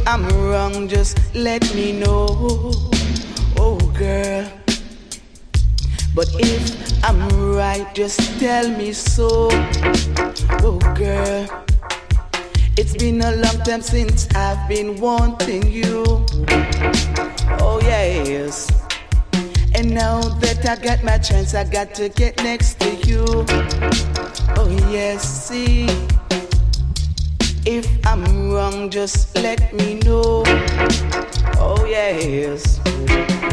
I'm wrong, just let me know, oh girl. But if I'm right, just tell me so, oh girl. It's been a long time since I've been wanting you, oh yes. And now that I got my chance, I got to get next to you, oh yes. See, if I'm wrong, just let me know, oh yes.